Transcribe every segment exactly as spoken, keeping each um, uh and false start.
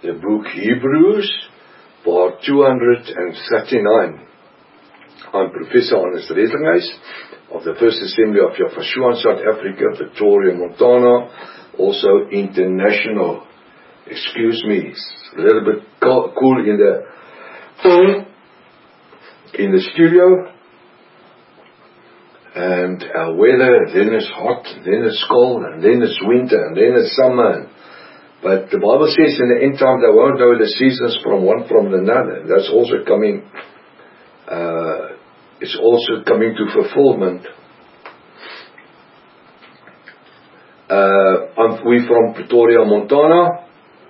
the book Hebrews, part two hundred thirty-nine. I'm Professor Hannes Redlinghuys of the First Assembly of Yafashua in South Africa, Pretoria, Montana, also international. Excuse me, it's a little bit cool in the in the studio, and our weather, then it's hot, then it's cold, and then it's winter, and then it's summer. But the Bible says in the end time they won't know the seasons from one from another. That's also coming, uh, it's also coming to fulfillment. Uh, I'm, we're from Pretoria, Montana.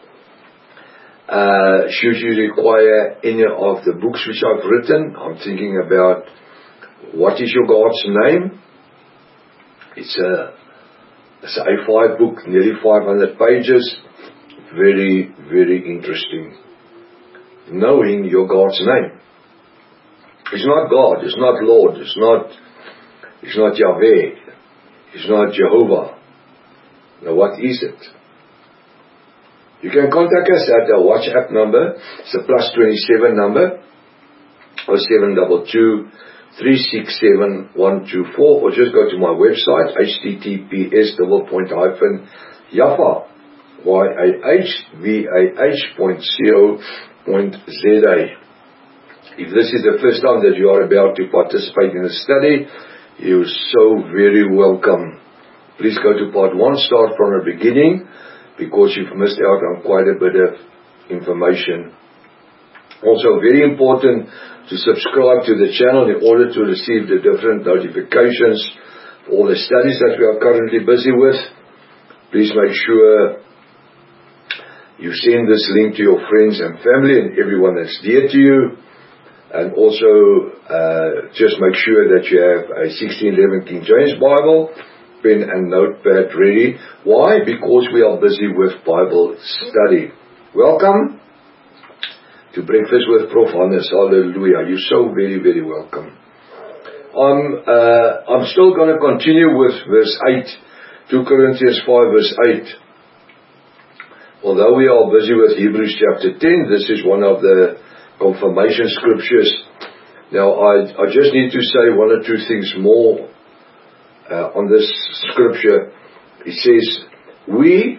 Uh, should you require any of the books which I've written, I'm thinking about What is Your God's Name? It's a, it's an A five book, nearly five hundred pages. Very, very interesting. Knowing your God's name. It's not God, it's not Lord, it's not, it's not Yahweh, it's not Jehovah. Now what is it? You can contact us at our WhatsApp number. It's a plus twenty-seven number, or seven two two, three six seven, one two four, or just go to my website, H T T P S double point hyphen Yafa, Y A H V A H point co point Z A. If this is the first time that you are about to participate in the study, you're so very welcome. Please go to part one, start from the beginning, because you've missed out on quite a bit of information. Also very important to subscribe to the channel in order to receive the different notifications for all the studies that we are currently busy with. Please make sure you send this link to your friends and family and everyone that's dear to you. And also uh, just make sure that you have a sixteen eleven King James Bible, pen and notepad ready. Why? Because we are busy with Bible study. Welcome to Breakfast with Prof Hannes. Hallelujah. You're so very, very welcome. I'm, uh, I'm still going to continue with verse eight, two Corinthians five verse eight. Although we are busy with Hebrews chapter ten, this is one of the confirmation scriptures. Now I, I just need to say one or two things more uh, on this scripture. It says, we,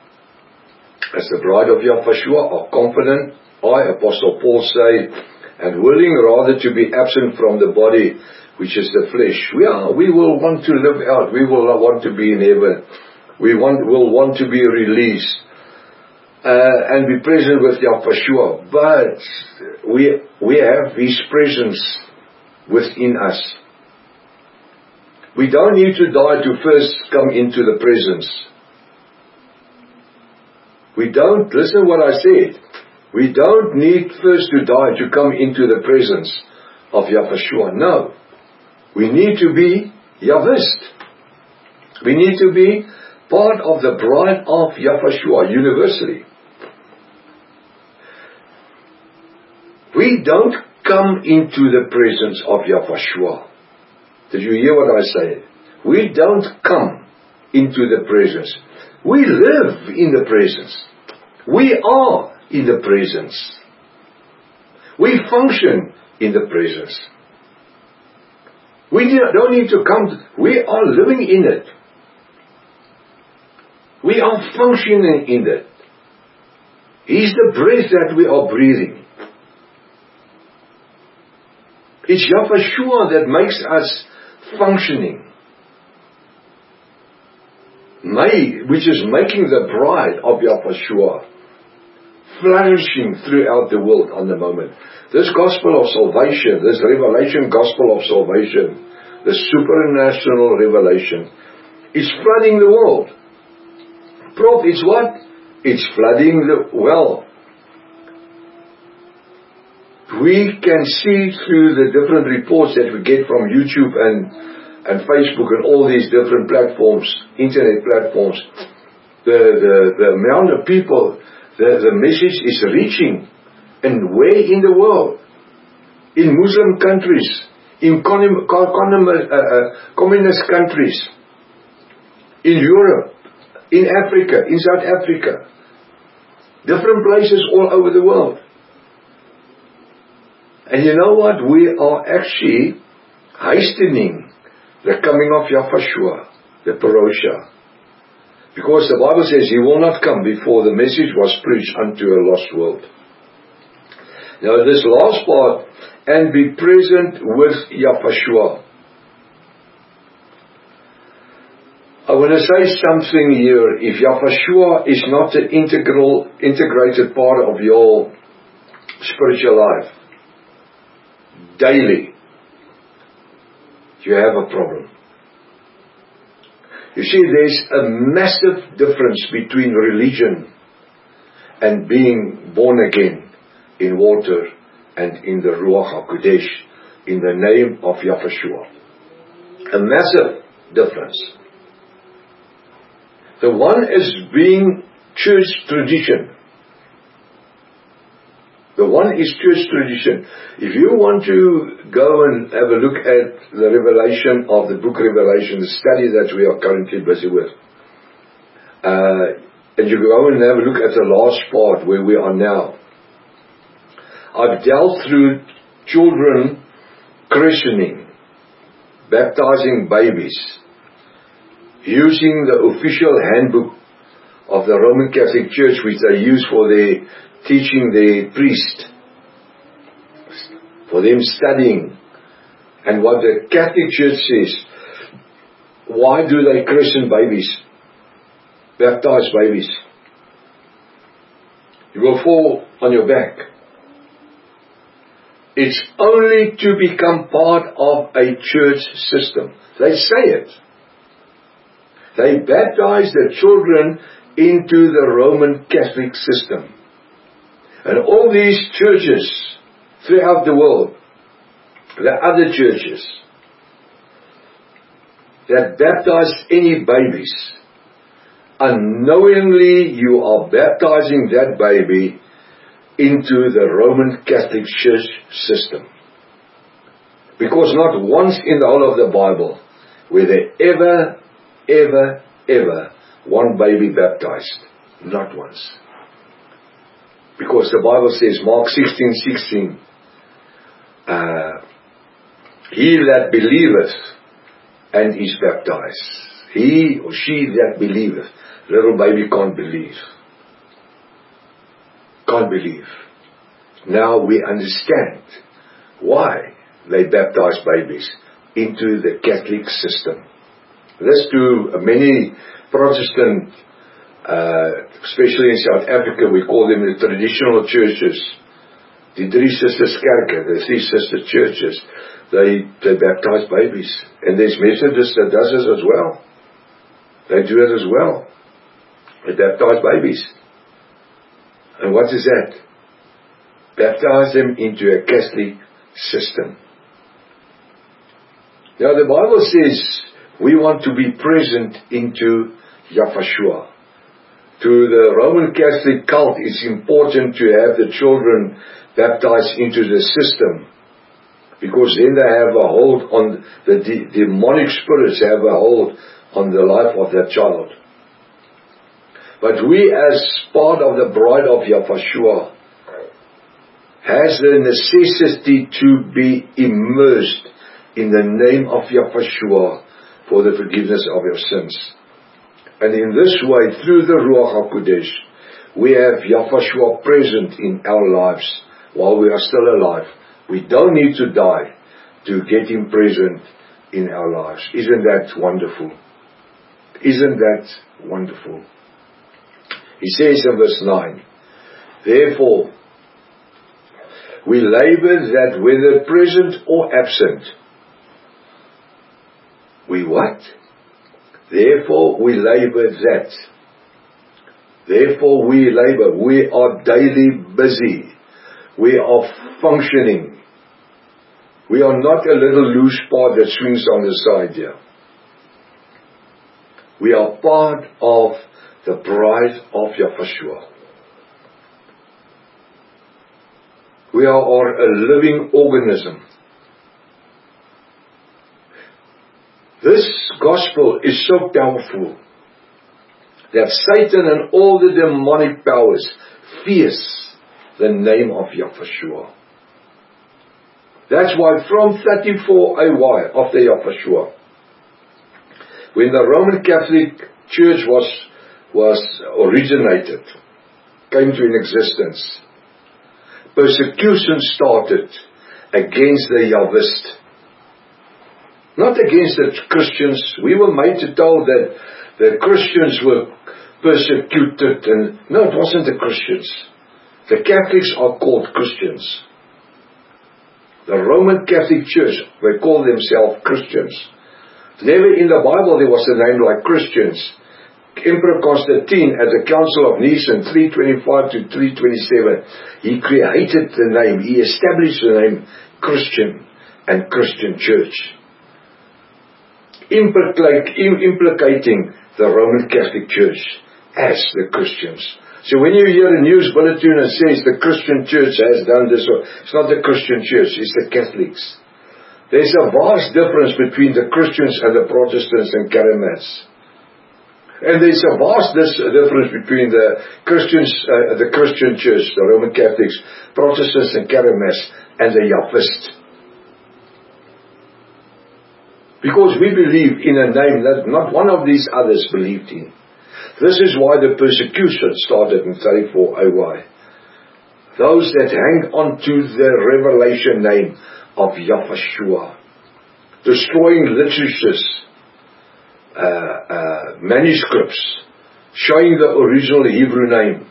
as the bride of Yahweh, are confident, I, Apostle Paul, say, and willing rather to be absent from the body, which is the flesh. We are, we will want to live out. We will want to be in heaven. We want, will want to be released. Uh, and be present with Yahweh, but we we have His presence within us. We don't need to die to first come into the presence. We don't, listen what I said, we don't need first to die to come into the presence of Yahweh. No. We need to be Yahwist. We need to be part of the bride of Yahweh universally. We don't come into the presence of Yahweh. Did you hear what I say? We don't come into the presence. We live in the presence. We are in the presence. We function in the presence. We don't need to come to, we are living in it. We are functioning in it. He's the breath that we are breathing. It's Yahweh that makes us functioning. May, which is making the bride of Yahweh flourishing throughout the world on the moment. This gospel of salvation, this revelation gospel of salvation, the supernatural revelation, is flooding the world. Prof, it's what? It's flooding the well. We can see through the different reports that we get from YouTube and, and Facebook and all these different platforms, internet platforms, the, the, the amount of people, the, the message is reaching. And where in the world? In Muslim countries, in commun, commun, uh, uh, communist countries, in Europe, in Africa, in South Africa. Different places all over the world. And you know what? We are actually hastening the coming of Yahushua, the Parosha. Because the Bible says He will not come before the message was preached unto a lost world. Now this last part, and be present with Yahushua. I want to say something here. If Yahushua is not an integral, integrated part of your spiritual life, daily, you have a problem. You see, there's a massive difference between religion and being born again in water and in the Ruach HaKodesh, in the name of Yahushua. A massive difference. The one is being church tradition. The one is church tradition. If you want to go and have a look at the revelation of the book Revelation, the study that we are currently busy with, uh, and you go and have a look at the last part where we are now, I've dealt through children christening, baptizing babies, using the official handbook of the Roman Catholic Church, which they use for their teaching their priest, for them studying, and what the Catholic Church says. Why do they christen babies, baptize babies? You will fall on your back. It's only to become part of a church system. They say it. They baptize the children into the Roman Catholic system. And all these churches throughout the world, the other churches that baptize any babies, unknowingly you are baptizing that baby into the Roman Catholic Church system. Because not once in the whole of the Bible were there ever, ever, ever one baby baptized. Not once. Because the Bible says, Mark sixteen sixteen, uh, he that believeth and is baptized, he or she that believeth, little baby can't believe. Can't believe. Now we understand why they baptize babies into the Catholic system. This to many Protestant, uh, especially in South Africa, we call them the traditional churches, the three sisters kerke, the three sister churches. They they baptize babies, and there's Methodists that does this as well. They do it as well. They baptize babies. And what is that? Baptize them into a Catholic system. Now the Bible says we want to be present into Yahushua. To the Roman Catholic cult, it's important to have the children baptized into the system, because then they have a hold on the de- demonic spirits, have a hold on the life of that child. But we, as part of the bride of Yahushua, has the necessity to be immersed in the name of Yahushua for the forgiveness of your sins. And in this way, through the Ruach HaKodesh, we have Yahushua present in our lives while we are still alive. We don't need to die to get Him present in our lives. Isn't that wonderful? Isn't that wonderful? He says in verse nine, therefore, we labor that whether present or absent, we what? Therefore we labor that. Therefore we labor. We are daily busy. We are functioning. We are not a little loose part that swings on the side here. We are part of the bride of Yahushua. We are a living organism. This gospel is so powerful that Satan and all the demonic powers fears the name of Yahushua. That's why from thirty-four A Y, after Yahushua, when the Roman Catholic Church was, was originated, came to an existence, persecution started against the Yahwist. Not against the Christians. We were made to tell that the Christians were persecuted, and no, it wasn't the Christians. The Catholics are called Christians. The Roman Catholic Church, they call themselves Christians. Never in the Bible there was a name like Christians. Emperor Constantine at the Council of Nicene three twenty-five to three twenty-seven, he created the name, he established the name Christian and Christian Church, implicating the Roman Catholic Church as the Christians. So when you hear a news bulletin and says the Christian Church has done this, it's not the Christian Church, it's the Catholics. There's a vast difference between the Christians and the Protestants and Caramels. And there's a vast difference between the Christians, uh, the Christian Church, the Roman Catholics, Protestants and Caramels, and the Yahwist. Because we believe in a name that not one of these others believed in. This is why the persecution started in thirty-four A Y. Those that hang on to the revelation name of Yahushua, destroying literatures, uh, uh, manuscripts, showing the original Hebrew name.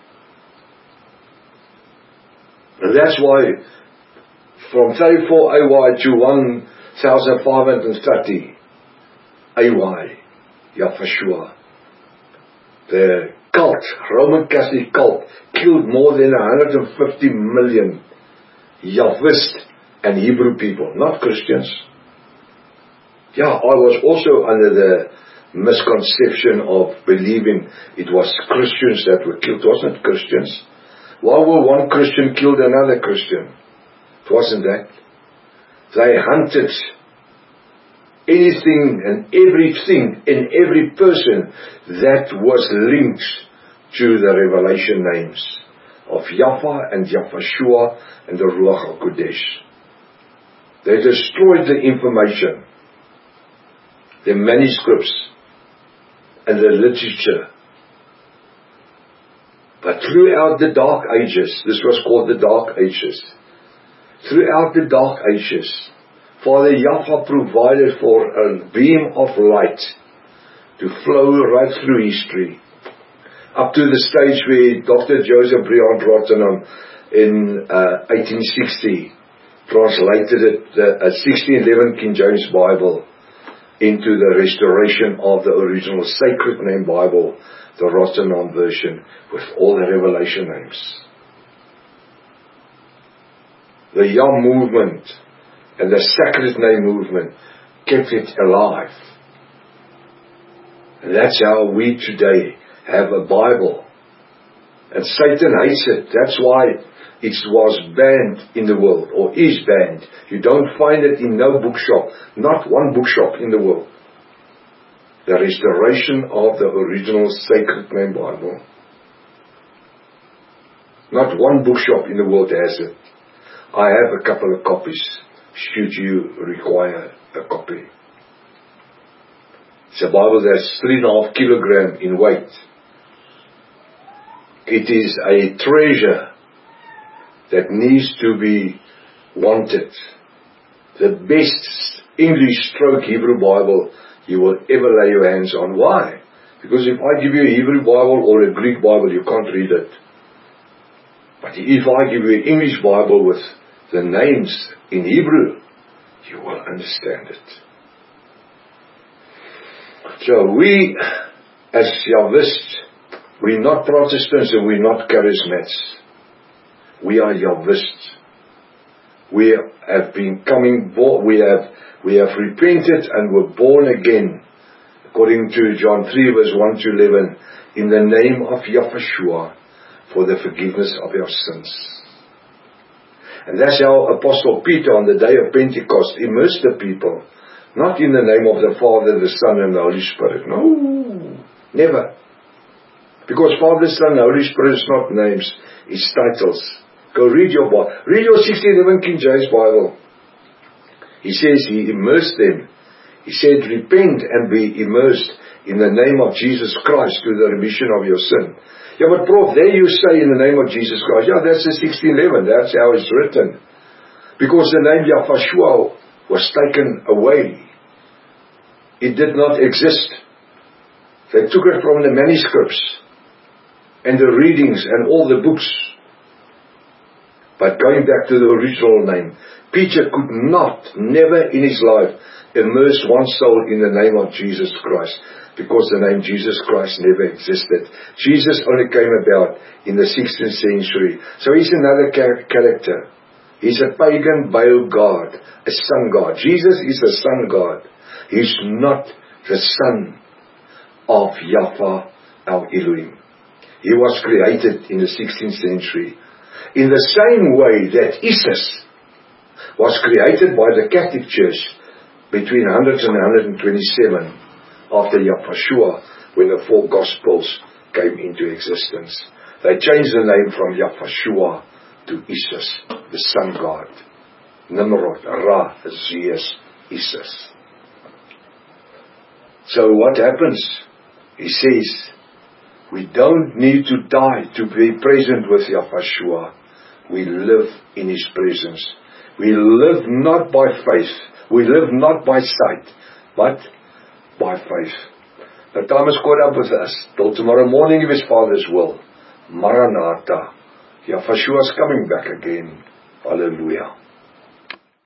And that's why from thirty-four A Y to one thousand five hundred thirty A Y, Yahushua, the cult, Roman Catholic cult, killed more than one hundred fifty million Yahwist and Hebrew people, not Christians. Yeah, I was also under the misconception of believing it was Christians that were killed. It wasn't Christians. Why will one Christian kill another Christian? It wasn't that. They hunted anything and everything in every person that was linked to the revelation names of Yahweh and Yahushua and the Ruach HaKodesh. They destroyed the information, the manuscripts and the literature. But throughout the Dark Ages, this was called the Dark Ages, throughout the Dark Ages, Father Yahweh provided for a beam of light to flow right through history, up to the stage where Doctor Joseph Briand Rottenham in uh, eighteen sixty translated it, the uh, sixteen eleven King James Bible, into the restoration of the original sacred name Bible, the Rottenham version, with all the revelation names. The Yam movement and the sacred name movement kept it alive. And that's how we today have a Bible. And Satan hates it. That's why it was banned in the world, or is banned. You don't find it in no bookshop, not one bookshop in the world. The restoration of the original sacred name Bible. Not one bookshop in the world has it. I have a couple of copies, should you require a copy. It's a Bible that's three and a half kilogram in weight. It is a treasure that needs to be wanted. The best English stroke Hebrew Bible you will ever lay your hands on. Why? Because if I give you a Hebrew Bible or a Greek Bible, you can't read it. But if I give you an English Bible with the names in Hebrew, you will understand it. So we, as Yahwists, we're not Protestants and we're not Charismats. We are Yahwists. We have been coming, we have, we have repented and were born again, according to John three verse one to eleven, in the name of Yahushua, for the forgiveness of your sins. And that's how Apostle Peter on the day of Pentecost immersed the people, not in the name of the Father, the Son and the Holy Spirit. No, never. Because Father, Son, Holy Spirit is not names, it's titles. Go read your Bible. Read your sixteen eleven King James Bible. He says he immersed them. He said, repent and be immersed in the name of Jesus Christ to the remission of your sin. Yeah, but Prof, there you say in the name of Jesus Christ. Yeah, that's the sixteen eleven. That's how it's written. Because the name Yahshua was taken away. It did not exist. They took it from the manuscripts and the readings and all the books. But going back to the original name, Peter could not, never in his life, immerse one soul in the name of Jesus Christ, because the name Jesus Christ never existed. Jesus only came about in the sixteenth century. So he's another char- character. He's a pagan Baal god, a sun god. Jesus is a sun god. He's not the son of Yahweh our Elohim. He was created in the sixteenth century. In the same way that Isis was created by the Catholic Church between one hundred and one hundred twenty-seven after Yahshua, when the four Gospels came into existence. They changed the name from Yahshua to Isis, the sun god. Nimrod, Ra, Zeus, Isis. So what happens? He says, we don't need to die to be present with Yahshua. We live in His presence. We live not by faith. We live not by sight, but by faith. The time is caught up with us. Till tomorrow morning, if His Father's will. Maranatha. Yahshua is coming back again. Hallelujah.